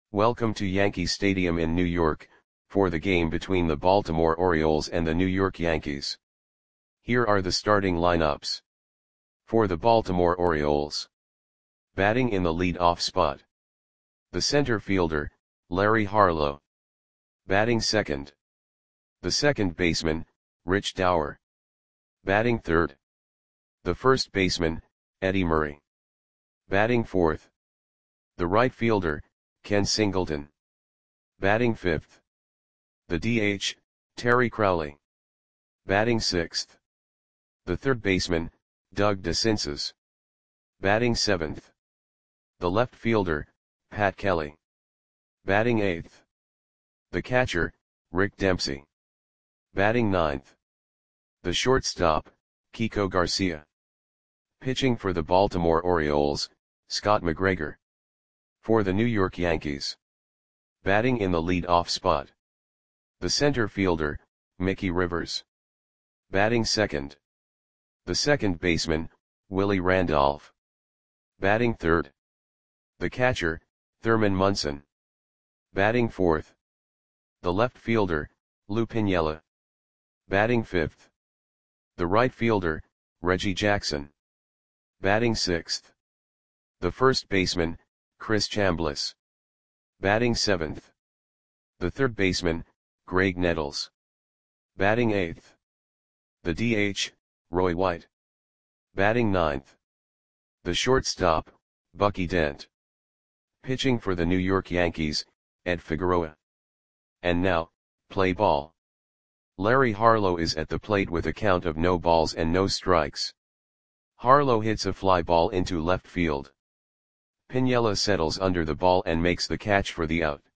Welcome to Yankee Stadium in New York, for the game between the Baltimore Orioles and the New York Yankees. Here are the starting lineups. For the Baltimore Orioles. Batting in the lead-off spot. The center fielder, Larry Harlow. Batting second. The second baseman, Rich Dauer. Batting third. The first baseman, Eddie Murray. Batting fourth. The right fielder, Ken Singleton. Batting fifth. The DH, Terry Crowley. Batting sixth. The third baseman, Doug DeCinces. Batting seventh. The left fielder, Pat Kelly. Batting eighth. The catcher, Rick Dempsey. Batting ninth. The shortstop, Kiko Garcia. Pitching for the Baltimore Orioles, Scott McGregor. For the New York Yankees. Batting in the lead-off spot. The center fielder, Mickey Rivers. Batting second. The second baseman, Willie Randolph. Batting third. The catcher, Thurman Munson. Batting fourth. The left fielder, Lou Piniella. Batting fifth. The right fielder, Reggie Jackson. Batting sixth. The first baseman, Chris Chambliss. Batting seventh. The third baseman, Greg Nettles. Batting eighth. The DH, Roy White. Batting ninth. The shortstop, Bucky Dent. Pitching for the New York Yankees, Ed Figueroa. And now, play ball. Larry Harlow is at the plate with a count of no balls and no strikes. Harlow hits a fly ball into left field. Piniella settles under the ball and makes the catch for the out.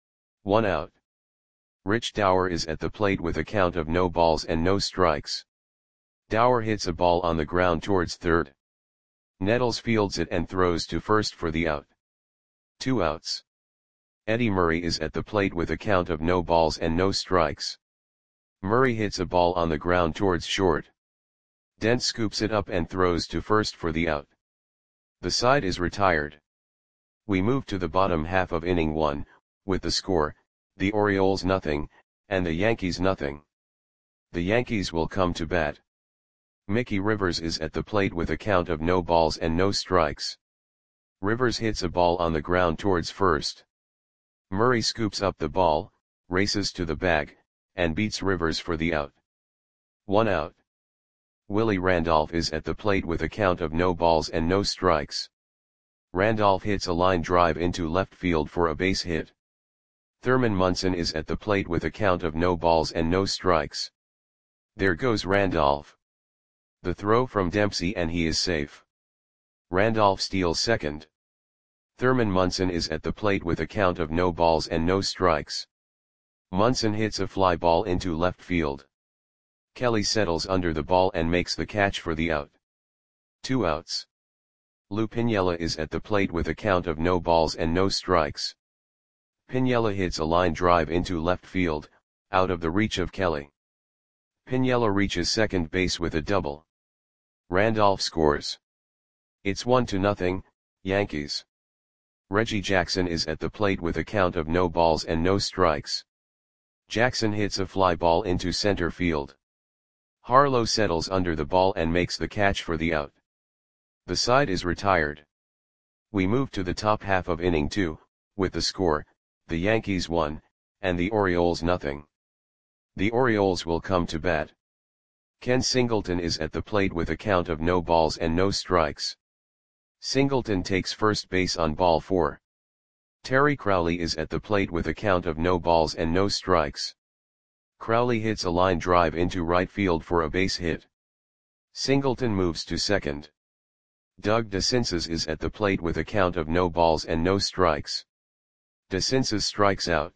1 out. Rich Dauer is at the plate with a count of no balls and no strikes. Dauer hits a ball on the ground towards third. Nettles fields it and throws to first for the out. 2 outs. Eddie Murray is at the plate with a count of no balls and no strikes. Murray hits a ball on the ground towards short. Dent scoops it up and throws to first for the out. The side is retired. We move to the bottom half of inning 1, with the score, the Orioles nothing, and the Yankees nothing. The Yankees will come to bat. Mickey Rivers is at the plate with a count of no balls and no strikes. Rivers hits a ball on the ground towards first. Murray scoops up the ball, races to the bag, and beats Rivers for the out. 1 out. Willie Randolph is at the plate with a count of no balls and no strikes. Randolph hits a line drive into left field for a base hit. Thurman Munson is at the plate with a count of no balls and no strikes. There goes Randolph. The throw from Dempsey and he is safe. Randolph steals second. Thurman Munson is at the plate with a count of no balls and no strikes. Munson hits a fly ball into left field. Kelly settles under the ball and makes the catch for the out. 2 outs. Lou Piniella is at the plate with a count of no balls and no strikes. Piniella hits a line drive into left field, out of the reach of Kelly. Piniella reaches second base with a double. Randolph scores. It's 1-0, Yankees. Reggie Jackson is at the plate with a count of no balls and no strikes. Jackson hits a fly ball into center field. Harlow settles under the ball and makes the catch for the out. The side is retired. We move to the top half of inning 2, with the score, the Yankees 1, and the Orioles nothing. The Orioles will come to bat. Ken Singleton is at the plate with a count of no balls and no strikes. Singleton takes first base on ball 4. Terry Crowley is at the plate with a count of no balls and no strikes. Crowley hits a line drive into right field for a base hit. Singleton moves to second. Doug DeCinces is at the plate with a count of no balls and no strikes. DeCinces strikes out.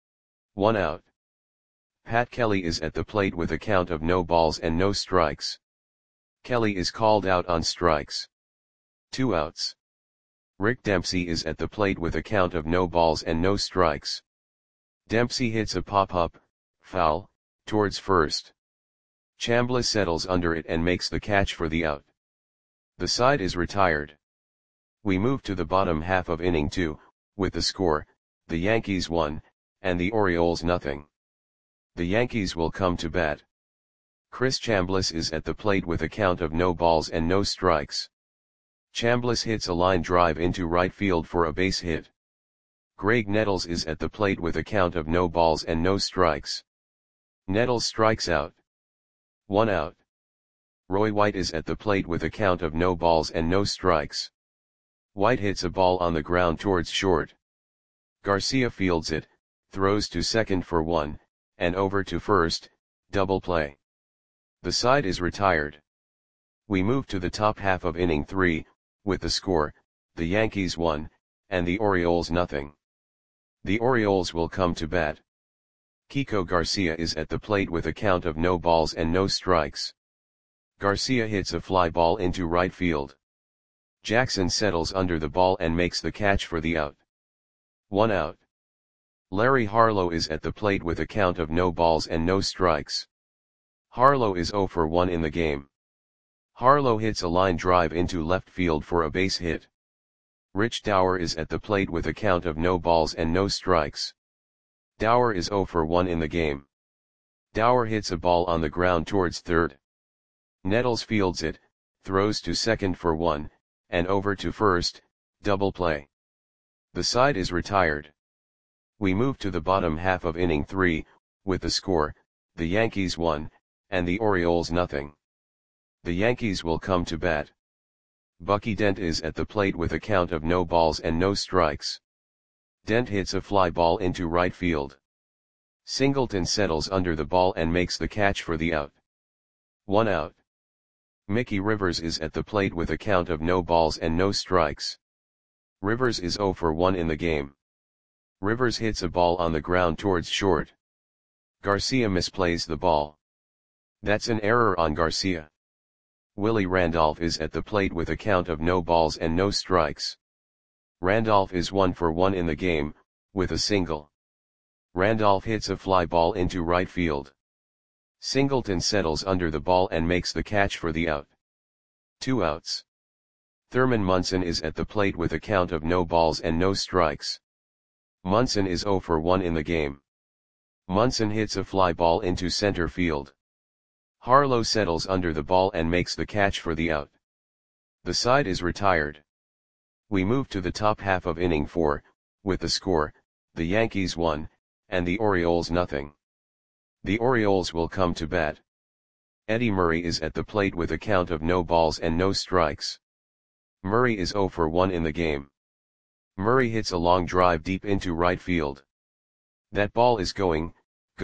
1 out. Pat Kelly is at the plate with a count of no balls and no strikes. Kelly is called out on strikes. 2 outs. Rick Dempsey is at the plate with a count of no balls and no strikes. Dempsey hits a pop-up, foul, towards first. Chambliss settles under it and makes the catch for the out. The side is retired. We move to the bottom half of inning 2, with the score, the Yankees 1, and the Orioles nothing. The Yankees will come to bat. Chris Chambliss is at the plate with a count of no balls and no strikes. Chambliss hits a line drive into right field for a base hit. Graig Nettles is at the plate with a count of no balls and no strikes. Nettles strikes out. 1 out. Roy White is at the plate with a count of no balls and no strikes. White hits a ball on the ground towards short. Garcia fields it, throws to second for 1, and over to first, double play. The side is retired. We move to the top half of inning 3, with the score, the Yankees 1, and the Orioles nothing. The Orioles will come to bat. Kiko Garcia is at the plate with a count of no balls and no strikes. Garcia hits a fly ball into right field. Jackson settles under the ball and makes the catch for the out. 1 out. Larry Harlow is at the plate with a count of no balls and no strikes. Harlow is 0 for 1 in the game. Harlow hits a line drive into left field for a base hit. Rich Dower is at the plate with a count of no balls and no strikes. Dower is 0 for 1 in the game. Dower hits a ball on the ground towards third. Nettles fields it, throws to second for 1, and over to first, double play. The side is retired. We move to the bottom half of inning 3, with the score, the Yankees 1, and the Orioles nothing. The Yankees will come to bat. Bucky Dent is at the plate with a count of no balls and no strikes. Dent hits a fly ball into right field. Singleton settles under the ball and makes the catch for the out. 1 out. Mickey Rivers is at the plate with a count of no balls and no strikes. Rivers is 0 for 1 in the game. Rivers hits a ball on the ground towards short. Garcia misplays the ball. That's an error on Garcia. Willie Randolph is at the plate with a count of no balls and no strikes. Randolph is 1 for 1 in the game, with a single. Randolph hits a fly ball into right field. Singleton settles under the ball and makes the catch for the out. 2 outs. Thurman Munson is at the plate with a count of no balls and no strikes. Munson is 0 for 1 in the game. Munson hits a fly ball into center field. Harlow settles under the ball and makes the catch for the out. The side is retired. We move to the top half of inning 4, with the score, the Yankees 1, and the Orioles nothing. The Orioles will come to bat. Eddie Murray is at the plate with a count of no balls and no strikes. Murray is 0 for 1 in the game. Murray hits a long drive deep into right field. That ball is gone.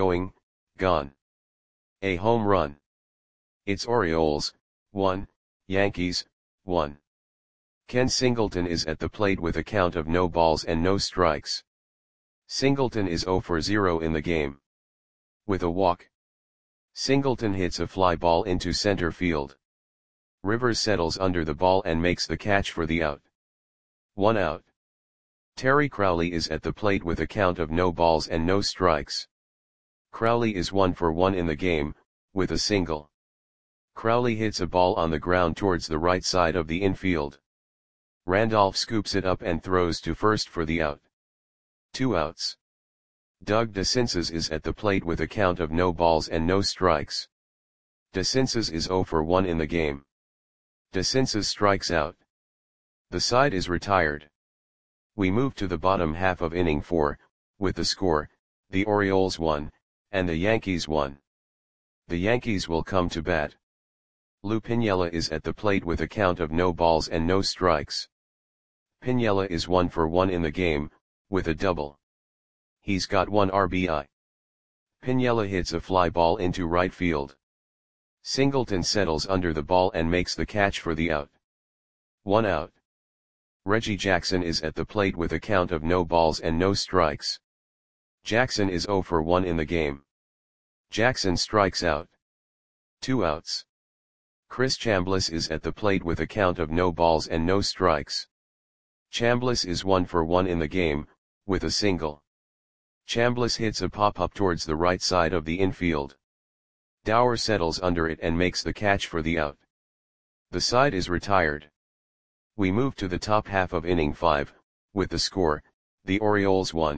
A home run. It's Orioles 1, Yankees 1. Ken Singleton is at the plate with a count of no balls and no strikes. Singleton is 0 for 0 in the game. With a walk. Singleton hits a fly ball into center field. Rivers settles under the ball and makes the catch for the out. 1 out. Terry Crowley is at the plate with a count of no balls and no strikes. Crowley is 1 for 1 in the game, with a single. Crowley hits a ball on the ground towards the right side of the infield. Randolph scoops it up and throws to first for the out. 2 outs. Doug DeCinces is at the plate with a count of no balls and no strikes. DeCinces is 0 for 1 in the game. DeCinces strikes out. The side is retired. We move to the bottom half of inning 4, with the score, the Orioles 1, and the Yankees 1. The Yankees will come to bat. Lou Piniella is at the plate with a count of no balls and no strikes. Piniella is 1 for 1 in the game, with a double. He's got 1 RBI. Piniella hits a fly ball into right field. Singleton settles under the ball and makes the catch for the out. 1 out. Reggie Jackson is at the plate with a count of no balls and no strikes. Jackson is 0 for 1 in the game. Jackson strikes out. 2 outs. Chris Chambliss is at the plate with a count of no balls and no strikes. Chambliss is 1 for 1 in the game, with a single. Chambliss hits a pop-up towards the right side of the infield. Dower settles under it and makes the catch for the out. The side is retired. We move to the top half of inning 5, with the score, the Orioles 1,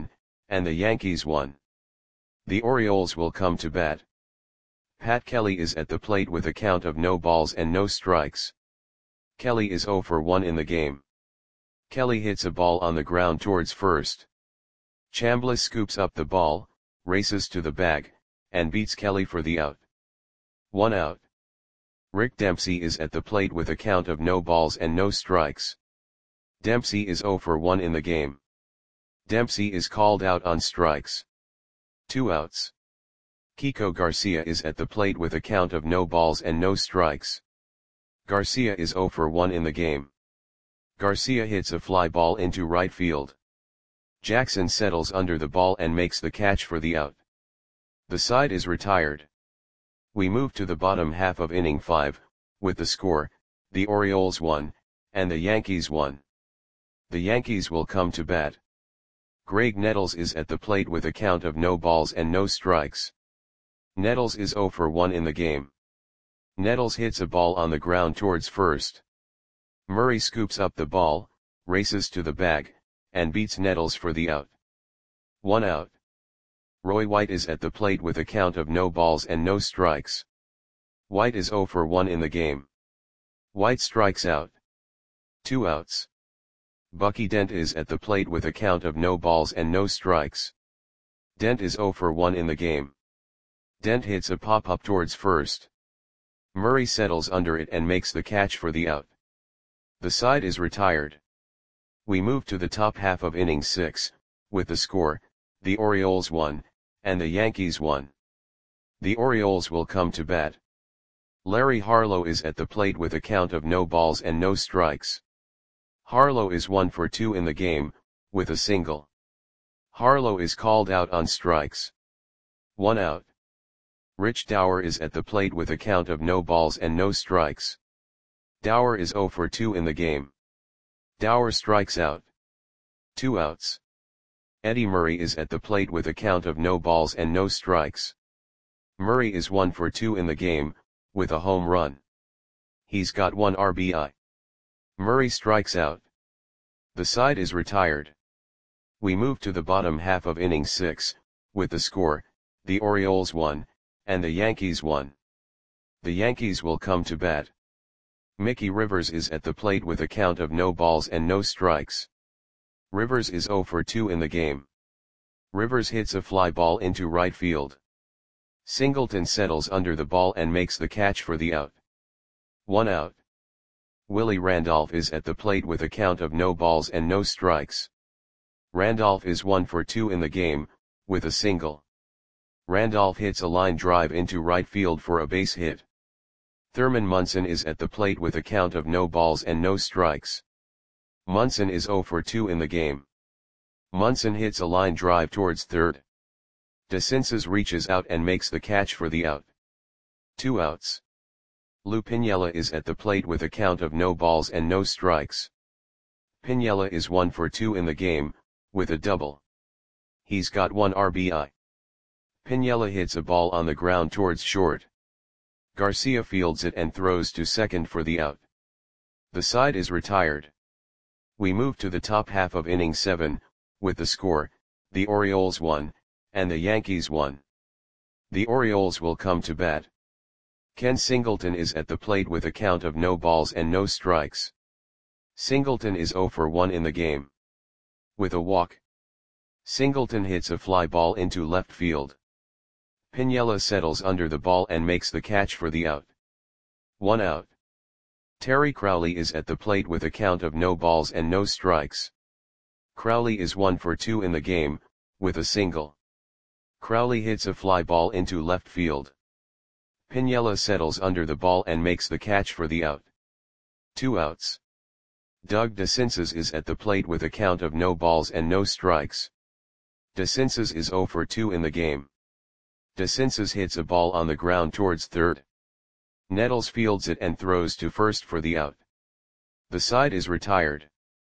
and the Yankees 1. The Orioles will come to bat. Pat Kelly is at the plate with a count of no balls and no strikes. Kelly is 0 for 1 in the game. Kelly hits a ball on the ground towards first. Chambliss scoops up the ball, races to the bag, and beats Kelly for the out. 1 out. Rick Dempsey is at the plate with a count of no balls and no strikes. Dempsey is 0 for 1 in the game. Dempsey is called out on strikes. 2 outs. Kiko Garcia is at the plate with a count of no balls and no strikes. Garcia is 0 for 1 in the game. Garcia hits a fly ball into right field. Jackson settles under the ball and makes the catch for the out. The side is retired. We move to the bottom half of inning 5, with the score, the Orioles 1, and the Yankees 1. The Yankees will come to bat. Greg Nettles is at the plate with a count of no balls and no strikes. Nettles is 0 for 1 in the game. Nettles hits a ball on the ground towards first. Murray scoops up the ball, races to the bag, and beats Nettles for the out. 1 out. Roy White is at the plate with a count of no balls and no strikes. White is 0 for 1 in the game. White strikes out. 2 outs. Bucky Dent is at the plate with a count of no balls and no strikes. Dent is 0 for 1 in the game. Dent hits a pop-up towards first. Murray settles under it and makes the catch for the out. The side is retired. We move to the top half of inning 6, with the score, the Orioles 1, and the Yankees 1. The Orioles will come to bat. Larry Harlow is at the plate with a count of no balls and no strikes. Harlow is 1 for 2 in the game, with a single. Harlow is called out on strikes. 1 out. Rich Dower is at the plate with a count of no balls and no strikes. Dower is 0 for 2 in the game. Dower strikes out. 2 outs. Eddie Murray is at the plate with a count of no balls and no strikes. Murray is 1 for 2 in the game, with a home run. He's got 1 RBI. Murray strikes out. The side is retired. We move to the bottom half of inning 6, with the score, the Orioles 1, and the Yankees 1. The Yankees will come to bat. Mickey Rivers is at the plate with a count of no balls and no strikes. Rivers is 0 for 2 in the game. Rivers hits a fly ball into right field. Singleton settles under the ball and makes the catch for the out. 1 out. Willie Randolph is at the plate with a count of no balls and no strikes. Randolph is 1 for 2 in the game, with a single. Randolph hits a line drive into right field for a base hit. Thurman Munson is at the plate with a count of no balls and no strikes. Munson is 0 for 2 in the game. Munson hits a line drive towards third. DeCinces reaches out and makes the catch for the out. 2 outs. Lou Piniella is at the plate with a count of no balls and no strikes. Piniella is 1 for 2 in the game, with a double. He's got 1 RBI. Piniella hits a ball on the ground towards short. Garcia fields it and throws to second for the out. The side is retired. We move to the top half of inning 7, with the score, the Orioles 1, and the Yankees 1. The Orioles will come to bat. Ken Singleton is at the plate with a count of no balls and no strikes. Singleton is 0 for 1 in the game. With a walk. Singleton hits a fly ball into left field. Piniella settles under the ball and makes the catch for the out. 1 out. Terry Crowley is at the plate with a count of no balls and no strikes. Crowley is 1 for 2 in the game, with a single. Crowley hits a fly ball into left field. Piniella settles under the ball and makes the catch for the out. 2 outs. Doug DeCinces is at the plate with a count of no balls and no strikes. DeCinces is 0 for 2 in the game. DeCinces hits a ball on the ground towards third. Nettles fields it and throws to first for the out. The side is retired.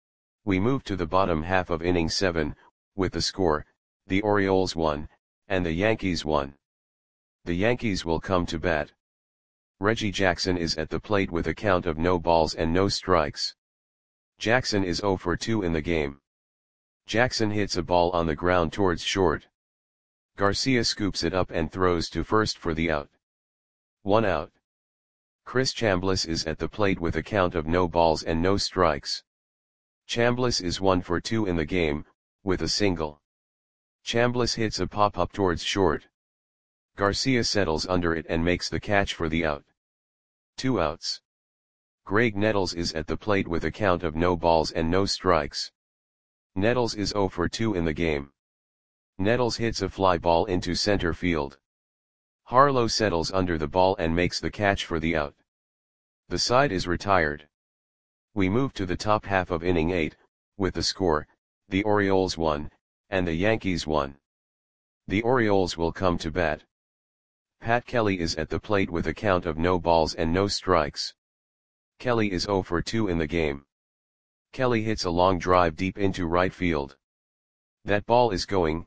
We move to the bottom half of inning 7, with the score, the Orioles 1, and the Yankees 1. The Yankees will come to bat. Reggie Jackson is at the plate with a count of no balls and no strikes. Jackson is 0 for 2 in the game. Jackson hits a ball on the ground towards short. Garcia scoops it up and throws to first for the out. 1 out. Chris Chambliss is at the plate with a count of no balls and no strikes. Chambliss is 1 for 2 in the game, with a single. Chambliss hits a pop-up towards short. Garcia settles under it and makes the catch for the out. 2 outs. Graig Nettles is at the plate with a count of no balls and no strikes. Nettles is 0 for 2 in the game. Nettles hits a fly ball into center field. Harlow settles under the ball and makes the catch for the out. The side is retired. We move to the top half of inning 8, with the score, the Orioles 1, and the Yankees 1. The Orioles will come to bat. Pat Kelly is at the plate with a count of no balls and no strikes. Kelly is 0 for 2 in the game. Kelly hits a long drive deep into right field. That ball is gone.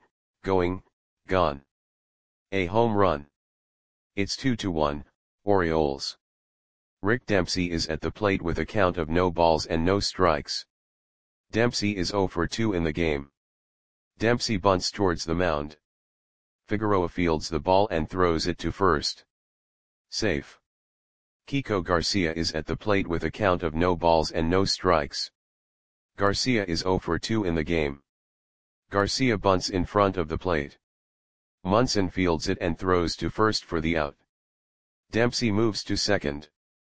A home run. It's 2-1, Orioles. Rick Dempsey is at the plate with a count of no balls and no strikes. Dempsey is 0 for 2 in the game. Dempsey bunts towards the mound. Figueroa fields the ball and throws it to first. Safe. Kiko Garcia is at the plate with a count of no balls and no strikes. Garcia is 0 for 2 in the game. Garcia bunts in front of the plate. Munson fields it and throws to first for the out. Dempsey moves to second.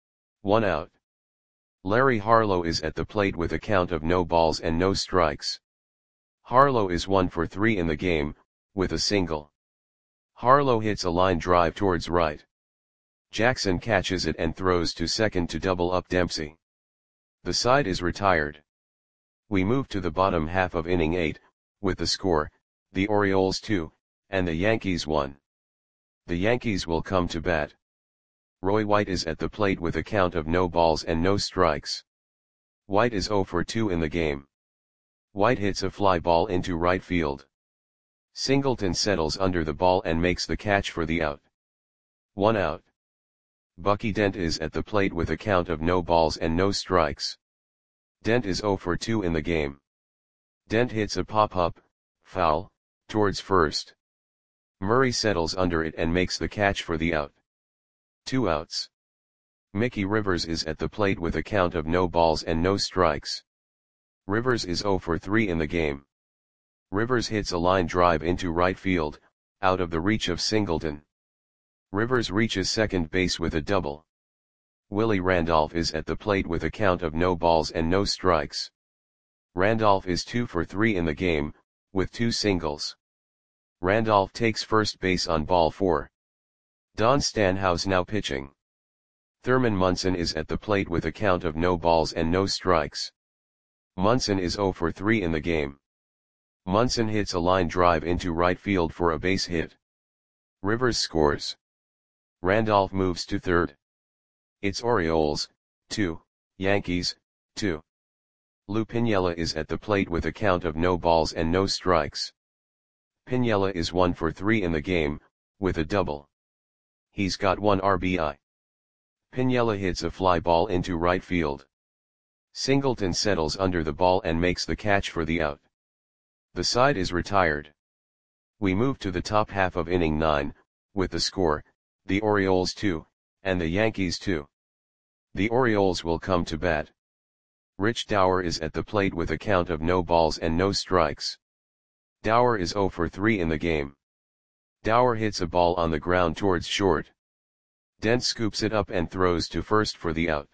1 out. Larry Harlow is at the plate with a count of no balls and no strikes. Harlow is 1 for 3 in the game, with a single. Harlow hits a line drive towards right. Jackson catches it and throws to second to double up Dempsey. The side is retired. We move to the bottom half of inning 8, with the score, the Orioles 2, and the Yankees 1. The Yankees will come to bat. Roy White is at the plate with a count of no balls and no strikes. White is 0 for 2 in the game. White hits a fly ball into right field. Singleton settles under the ball and makes the catch for the out. 1 out. Bucky Dent is at the plate with a count of no balls and no strikes. Dent is 0 for 2 in the game. Dent hits a pop-up, foul, towards first. Murray settles under it and makes the catch for the out. 2 outs. Mickey Rivers is at the plate with a count of no balls and no strikes. Rivers is 0 for 3 in the game. Rivers hits a line drive into right field, out of the reach of Singleton. Rivers reaches second base with a double. Willie Randolph is at the plate with a count of no balls and no strikes. Randolph is 2 for 3 in the game, with 2 singles. Randolph takes first base on ball 4. Don Stanhouse now pitching. Thurman Munson is at the plate with a count of no balls and no strikes. Munson is 0 for 3 in the game. Munson hits a line drive into right field for a base hit. Rivers scores. Randolph moves to third. It's Orioles, 2, Yankees, 2. Lou Piniella is at the plate with a count of no balls and no strikes. Piniella is 1 for 3 in the game, with a double. He's got 1 RBI. Piniella hits a fly ball into right field. Singleton settles under the ball and makes the catch for the out. The side is retired. We move to the top half of inning 9, with the score, the Orioles 2, and the Yankees 2. The Orioles will come to bat. Rich Dower is at the plate with a count of no balls and no strikes. Dower is 0 for 3 in the game. Dower hits a ball on the ground towards short. Dent scoops it up and throws to first for the out.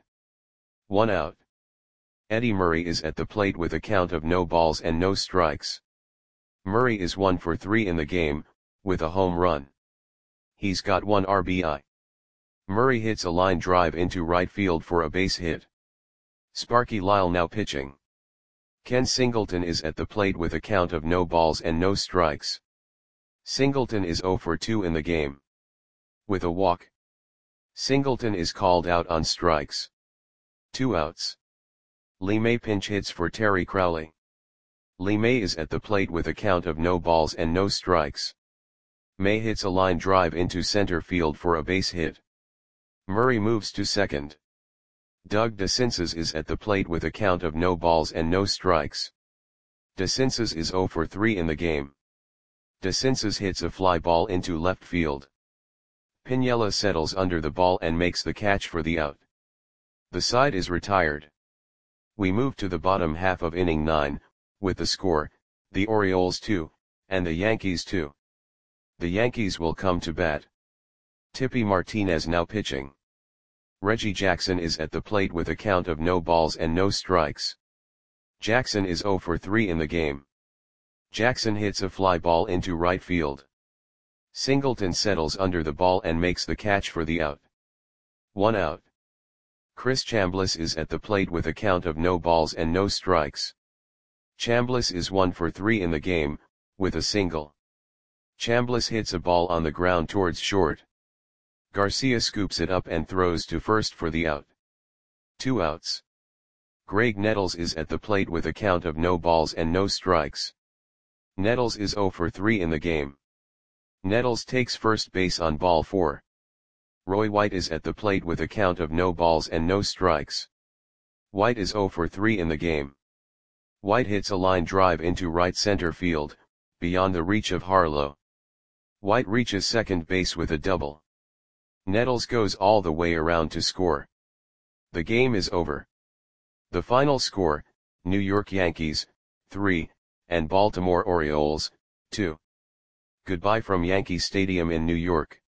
1 out. Eddie Murray is at the plate with a count of no balls and no strikes. Murray is 1 for 3 in the game, with a home run. He's got 1 RBI. Murray hits a line drive into right field for a base hit. Sparky Lyle now pitching. Ken Singleton is at the plate with a count of no balls and no strikes. Singleton is 0 for 2 in the game. With a walk. Singleton is called out on strikes. 2 outs. Lee May pinch hits for Terry Crowley. Lee May is at the plate with a count of no balls and no strikes. May hits a line drive into center field for a base hit. Murray moves to second. Doug DeCinces is at the plate with a count of no balls and no strikes. DeCinces is 0 for 3 in the game. DeCinces hits a fly ball into left field. Piniella settles under the ball and makes the catch for the out. The side is retired. We move to the bottom half of inning 9, with the score, the Orioles 2, and the Yankees 2. The Yankees will come to bat. Tippy Martinez now pitching. Reggie Jackson is at the plate with a count of no balls and no strikes. Jackson is 0 for 3 in the game. Jackson hits a fly ball into right field. Singleton settles under the ball and makes the catch for the out. 1 out. Chris Chambliss is at the plate with a count of no balls and no strikes. Chambliss is 1 for 3 in the game, with a single. Chambliss hits a ball on the ground towards short. Garcia scoops it up and throws to first for the out. 2 outs. Greg Nettles is at the plate with a count of no balls and no strikes. Nettles is 0 for 3 in the game. Nettles takes first base on ball 4. Roy White is at the plate with a count of no balls and no strikes. White is 0 for 3 in the game. White hits a line drive into right center field, beyond the reach of Harlow. White reaches second base with a double. Nettles goes all the way around to score. The game is over. The final score, New York Yankees, 3, and Baltimore Orioles, 2. Goodbye from Yankee Stadium in New York.